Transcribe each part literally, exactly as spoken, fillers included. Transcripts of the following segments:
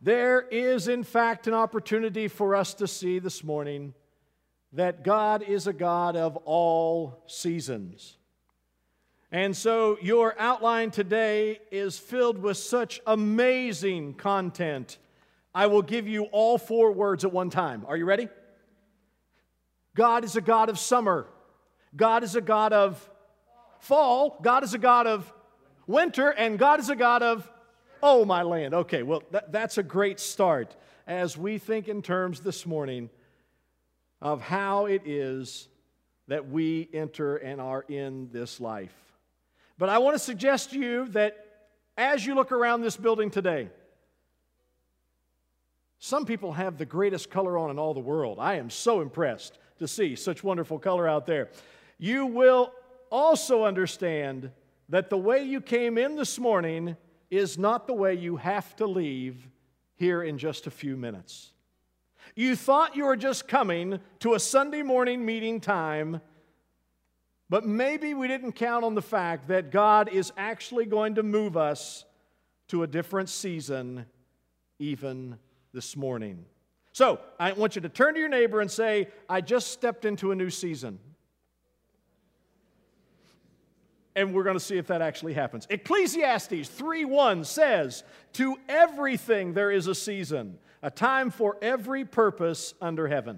there is in fact an opportunity for us to see this morning that God is a God of all seasons. And so your outline today is filled with such amazing content. I will give you all four words at one time. Are you ready? God is a God of summer. God is a God of fall. God is a God of winter. And God is a God of, oh my land. Okay, well, that, that's a great start as we think in terms this morning of how it is that we enter and are in this life. But I want to suggest to you that as you look around this building today, some people have the greatest color on in all the world. I am so impressed to see such wonderful color out there. You will also understand that the way you came in this morning is not the way you have to leave here in just a few minutes. You thought you were just coming to a Sunday morning meeting time, but maybe we didn't count on the fact that God is actually going to move us to a different season even this morning. So, I want you to turn to your neighbor and say, I just stepped into a new season. And we're going to see if that actually happens. Ecclesiastes three one says, to everything there is a season, a time for every purpose under heaven.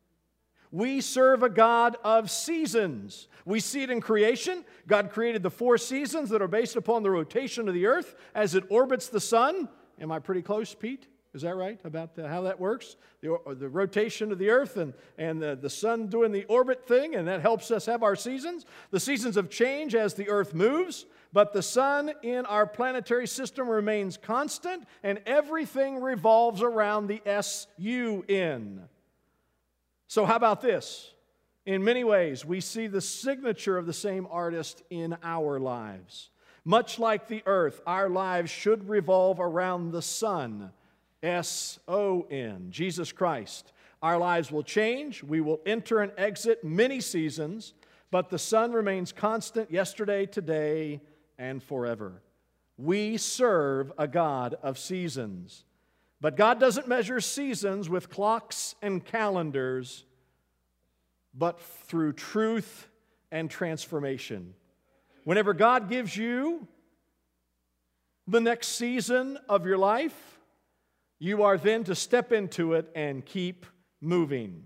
We serve a God of seasons. We see it in creation. God created the four seasons that are based upon the rotation of the earth as it orbits the sun. Am I pretty close, Pete? Is that right about the, how that works? The, the rotation of the earth and, and the, the sun doing the orbit thing, and that helps us have our seasons. The seasons of change as the earth moves, but the sun in our planetary system remains constant, and everything revolves around the S U N. So how about this? In many ways, we see the signature of the same artist in our lives. Much like the earth, our lives should revolve around the sun, S O N, Jesus Christ. Our lives will change. We will enter and exit many seasons, but the sun remains constant yesterday, today, and forever. We serve a God of seasons. But God doesn't measure seasons with clocks and calendars, but through truth and transformation. Whenever God gives you the next season of your life, you are then to step into it and keep moving.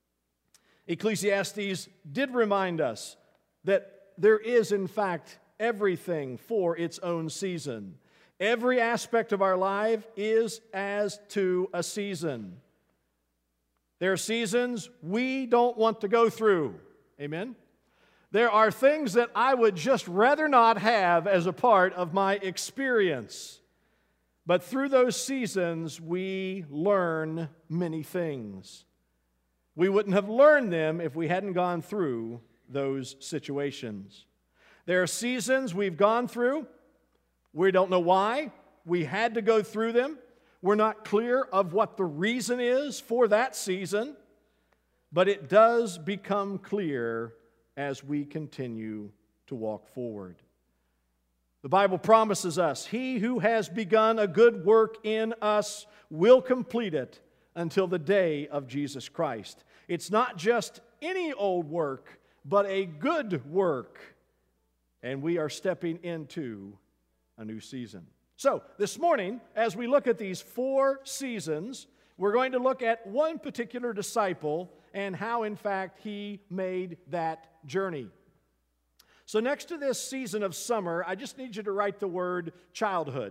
Ecclesiastes did remind us that there is, in fact, everything for its own season. Every aspect of our life is as to a season. There are seasons we don't want to go through. Amen? There are things that I would just rather not have as a part of my experience. But through those seasons, we learn many things. We wouldn't have learned them if we hadn't gone through those situations. There are seasons we've gone through. We don't know why. We had to go through them. We're not clear of what the reason is for that season, but it does become clear as we continue to walk forward. The Bible promises us, He who has begun a good work in us will complete it until the day of Jesus Christ. It's not just any old work, but a good work, and we are stepping into a new season. So, this morning, as we look at these four seasons, we're going to look at one particular disciple and how, in fact, he made that journey. So, next to this season of summer, I just need you to write the word childhood.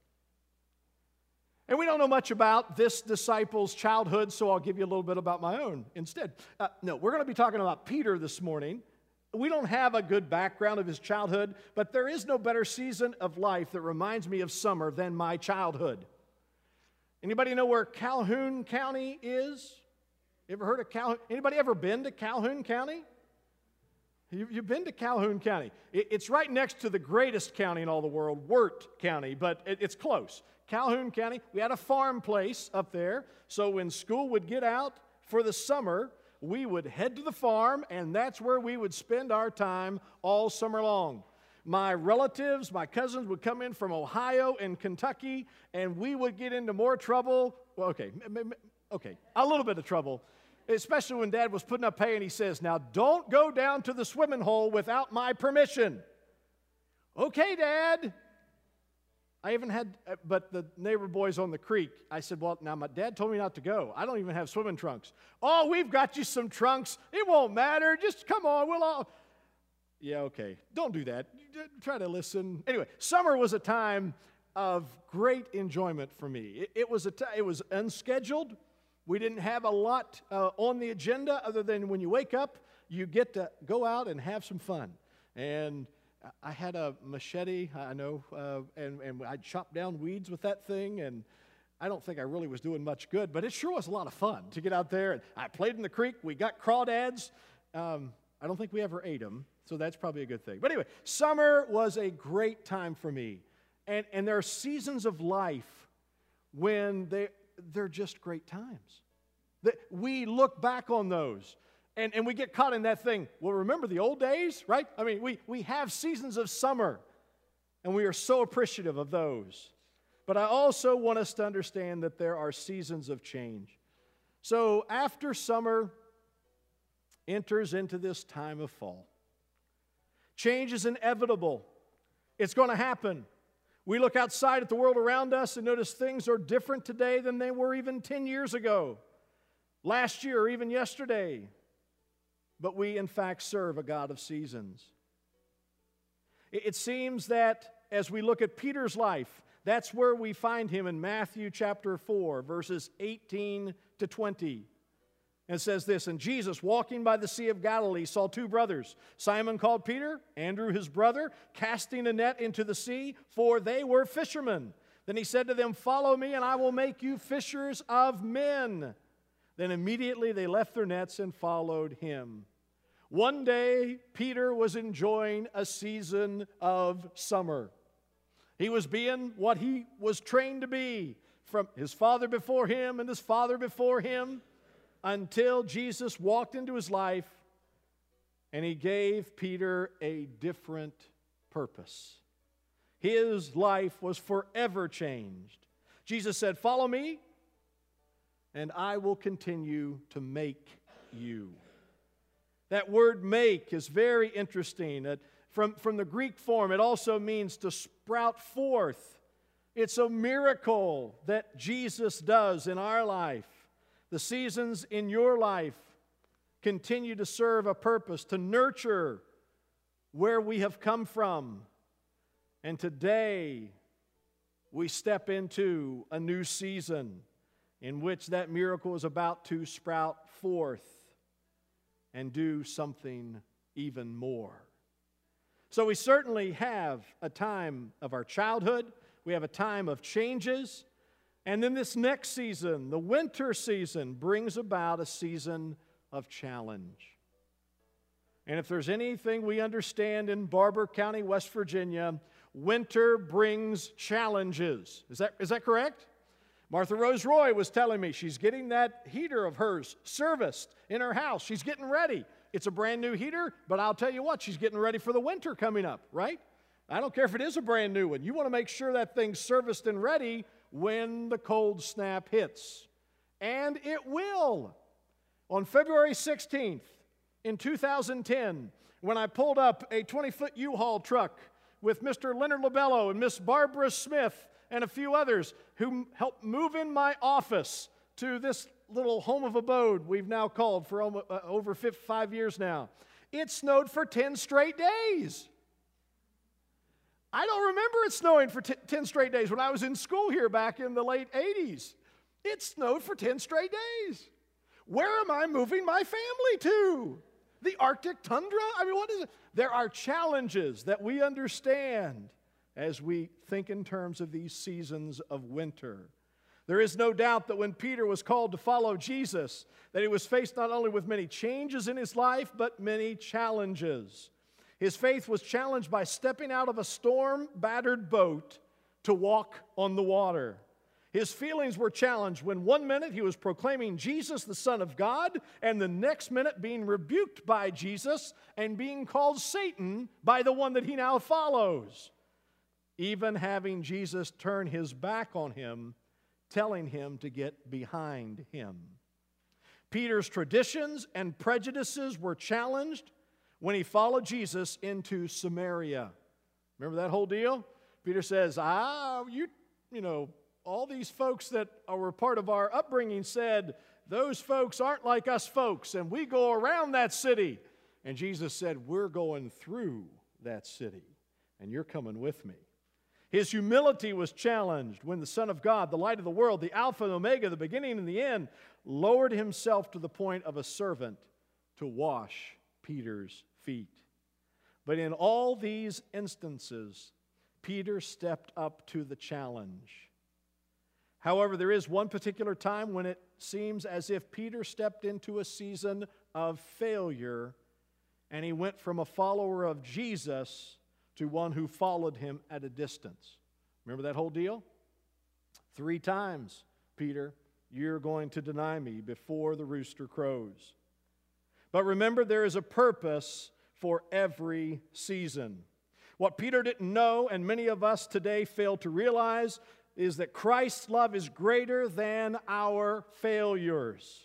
And we don't know much about this disciple's childhood, so I'll give you a little bit about my own instead. Uh, no, we're going to be talking about Peter this morning. We don't have a good background of his childhood, but there is no better season of life that reminds me of summer than my childhood. Anybody know where Calhoun County is? You ever heard of Calhoun? Anybody ever been to Calhoun County? You've been to Calhoun County. It's right next to the greatest county in all the world, Wirt County, but it's close. Calhoun County, we had a farm place up there, so when school would get out for the summer, we would head to the farm, and that's where we would spend our time all summer long. My relatives, my cousins would come in from Ohio and Kentucky, and we would get into more trouble. Well, okay, okay, a little bit of trouble, especially when Dad was putting up hay and he says, now don't go down to the swimming hole without my permission. Okay, Dad. I even had, but the neighbor boys on the creek, I said, well, now my dad told me not to go. I don't even have swimming trunks. Oh, we've got you some trunks. It won't matter. Just come on. We'll all. Yeah, okay. Don't do that. Try to listen. Anyway, summer was a time of great enjoyment for me. It, it was a t- it was unscheduled. We didn't have a lot uh, on the agenda other than when you wake up, you get to go out and have some fun. And I had a machete, I know, uh, and, and I'd chop down weeds with that thing, and I don't think I really was doing much good, but it sure was a lot of fun to get out there. And I played in the creek. We got crawdads. Um, I don't think we ever ate them, so that's probably a good thing. But anyway, summer was a great time for me, and, and there are seasons of life when they, they're just great times. That we look back on those. And, and we get caught in that thing. Well, remember the old days, right? I mean, we, we have seasons of summer, and we are so appreciative of those. But I also want us to understand that there are seasons of change. So after summer enters into this time of fall, change is inevitable. It's going to happen. We look outside at the world around us and notice things are different today than they were even ten years ago, last year, or even yesterday. But we, in fact, serve a God of seasons. It seems that as we look at Peter's life, that's where we find him in Matthew chapter four, verses eighteen to twenty. And it says this, and Jesus, walking by the Sea of Galilee, saw two brothers, Simon called Peter, Andrew his brother, casting a net into the sea, for they were fishermen. Then he said to them, follow me, and I will make you fishers of men. Then immediately they left their nets and followed him. One day, Peter was enjoying a season of summer. He was being what he was trained to be from his father before him and his father before him until Jesus walked into his life and he gave Peter a different purpose. His life was forever changed. Jesus said, follow me, and I will continue to make you. That word make is very interesting. It, from, from the Greek form, it also means to sprout forth. It's a miracle that Jesus does in our life. The seasons in your life continue to serve a purpose, to nurture where we have come from. And today, we step into a new season in which that miracle is about to sprout forth and do something even more. So we certainly have a time of our childhood. We have a time of changes. And then this next season, the winter season, brings about a season of challenge. And if there's anything we understand in Barber County, West Virginia, winter brings challenges. Is that, is that correct? Martha Rose Roy was telling me she's getting that heater of hers serviced in her house. She's getting ready. It's a brand new heater, but I'll tell you what, she's getting ready for the winter coming up, right? I don't care if it is a brand new one. You want to make sure that thing's serviced and ready when the cold snap hits. And it will. On February sixteenth in two thousand ten, when I pulled up a twenty-foot U-Haul truck with Mister Leonard Lobello and Miss Barbara Smith and a few others who helped move in my office to this little home of abode we've now called for over five years now. It snowed for ten straight days. I don't remember it snowing for t- ten straight days when I was in school here back in the late eighties. It snowed for ten straight days. Where am I moving my family to? The Arctic tundra? I mean, what is it? There are challenges that we understand as we think in terms of these seasons of winter. There is no doubt that when Peter was called to follow Jesus, that he was faced not only with many changes in his life, but many challenges. His faith was challenged by stepping out of a storm-battered boat to walk on the water. His feelings were challenged when one minute he was proclaiming Jesus, the Son of God, and the next minute being rebuked by Jesus and being called Satan by the one that he now follows, even having Jesus turn his back on him, telling him to get behind him. Peter's traditions and prejudices were challenged when he followed Jesus into Samaria. Remember that whole deal? Peter says, ah, you, you know, all these folks that were part of our upbringing said, those folks aren't like us folks, and we go around that city. And Jesus said, we're going through that city, and you're coming with me. His humility was challenged when the Son of God, the light of the world, the Alpha and Omega, the beginning and the end, lowered himself to the point of a servant to wash Peter's feet. But in all these instances, Peter stepped up to the challenge. However, there is one particular time when it seems as if Peter stepped into a season of failure, and he went from a follower of Jesus to one who followed him at a distance. Remember that whole deal? Three times, Peter, you're going to deny me before the rooster crows. But remember, there is a purpose for every season. What Peter didn't know, and many of us today fail to realize, is that Christ's love is greater than our failures.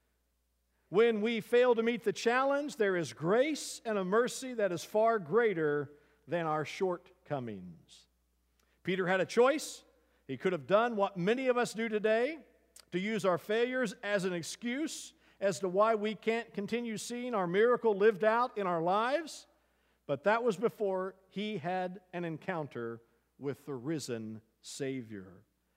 When we fail to meet the challenge, there is grace and a mercy that is far greater than our shortcomings. Peter had a choice. He could have done what many of us do today, to use our failures as an excuse as to why we can't continue seeing our miracle lived out in our lives. But that was before he had an encounter with the risen Savior.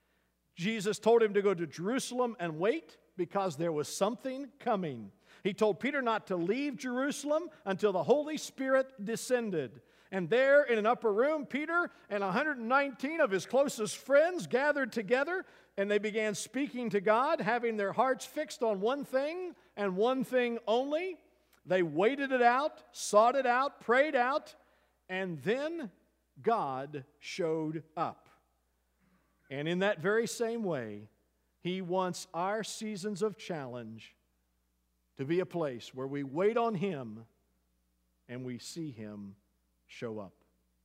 Jesus told him to go to Jerusalem and wait because there was something coming. He told Peter not to leave Jerusalem until the Holy Spirit descended. And there in an upper room, Peter and one hundred nineteen of his closest friends gathered together, and they began speaking to God, having their hearts fixed on one thing and one thing only. They waited it out, sought it out, prayed out, and then God showed up. And in that very same way, He wants our seasons of challenge to be a place where we wait on Him and we see Him show up.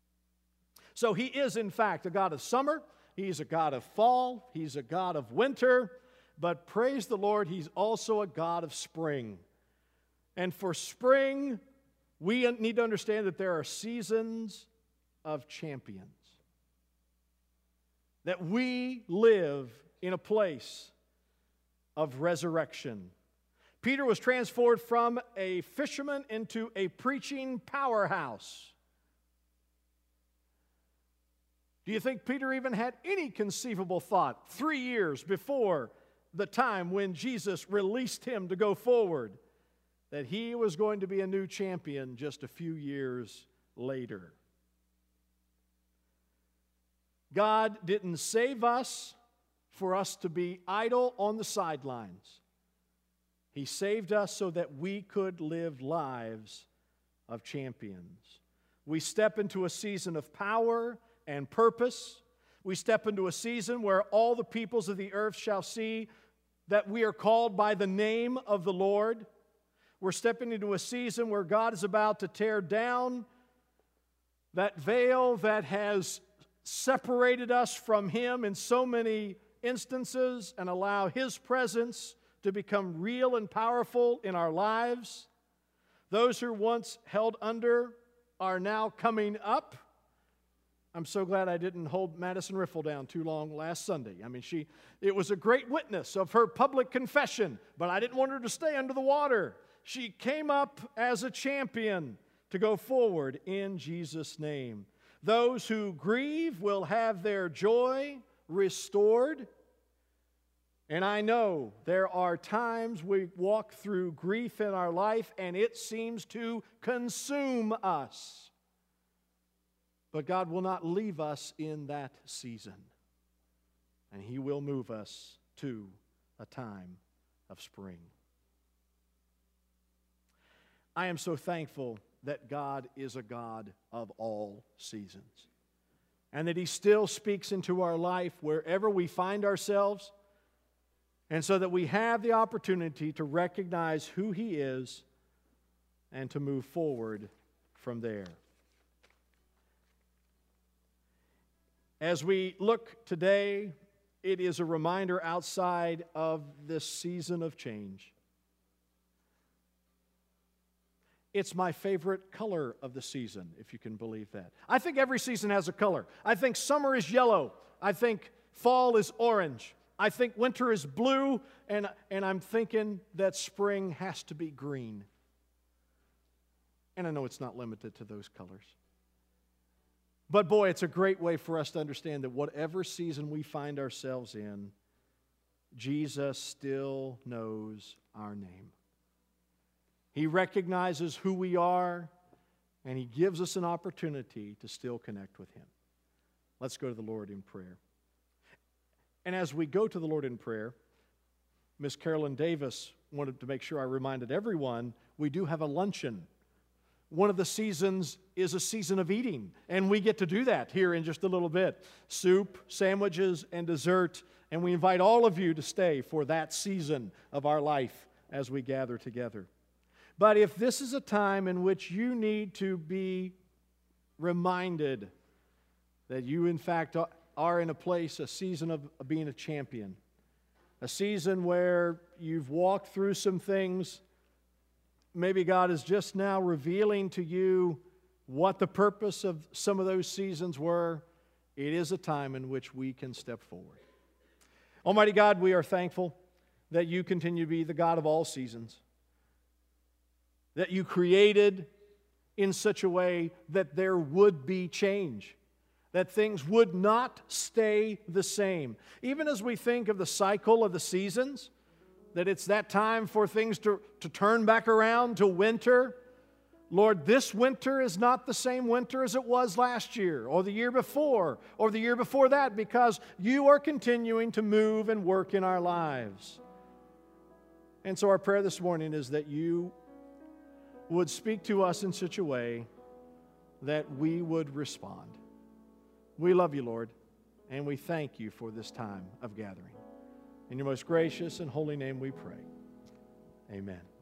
So He is, in fact, a God of summer. He's a God of fall. He's a God of winter. But praise the Lord, He's also a God of spring. And for spring, we need to understand that there are seasons of champions. That we live in a place of resurrection. Peter was transformed from a fisherman into a preaching powerhouse. Do you think Peter even had any conceivable thought three years before the time when Jesus released him to go forward that he was going to be a new champion just a few years later? God didn't save us for us to be idle on the sidelines. He saved us so that we could live lives of champions. We step into a season of power and purpose. We step into a season where all the peoples of the earth shall see that we are called by the name of the Lord. We're stepping into a season where God is about to tear down that veil that has separated us from Him in so many instances and allow His presence to become real and powerful in our lives. Those who once held under are now coming up. I'm so glad I didn't hold Madison Riffle down too long last Sunday. I mean, she, it was a great witness of her public confession, but I didn't want her to stay under the water. She came up as a champion to go forward in Jesus' name. Those who grieve will have their joy restored. And I know there are times we walk through grief in our life and it seems to consume us. But God will not leave us in that season. And He will move us to a time of spring. I am so thankful that God is a God of all seasons. and that He still speaks into our life wherever we find ourselves, and so that we have the opportunity to recognize who He is and to move forward from there. As we look today, it is a reminder outside of this season of change. It's my favorite color of the season, if you can believe that. I think every season has a color. I think summer is yellow. I think fall is orange. I think winter is blue, and, and I'm thinking that spring has to be green. And I know it's not limited to those colors. But boy, it's a great way for us to understand that whatever season we find ourselves in, Jesus still knows our name. He recognizes who we are, and He gives us an opportunity to still connect with Him. Let's go to the Lord in prayer. And as we go to the Lord in prayer, Miss Carolyn Davis wanted to make sure I reminded everyone we do have a luncheon. One of the seasons is a season of eating, and we get to do that here in just a little bit. Soup, sandwiches, and dessert, and we invite all of you to stay for that season of our life as we gather together. But if this is a time in which you need to be reminded that you, in fact, are in a place, a season of being a champion, a season where you've walked through some things, maybe God is just now revealing to you what the purpose of some of those seasons were, it is a time in which we can step forward. Almighty God, we are thankful that You continue to be the God of all seasons, that You created in such a way that there would be change, that things would not stay the same. Even as we think of the cycle of the seasons, that it's that time for things to, to turn back around to winter. Lord, this winter is not the same winter as it was last year or the year before or the year before that, because You are continuing to move and work in our lives. And so our prayer this morning is that You would speak to us in such a way that we would respond. We love You, Lord, and we thank You for this time of gathering. In Your most gracious and holy name we pray. Amen.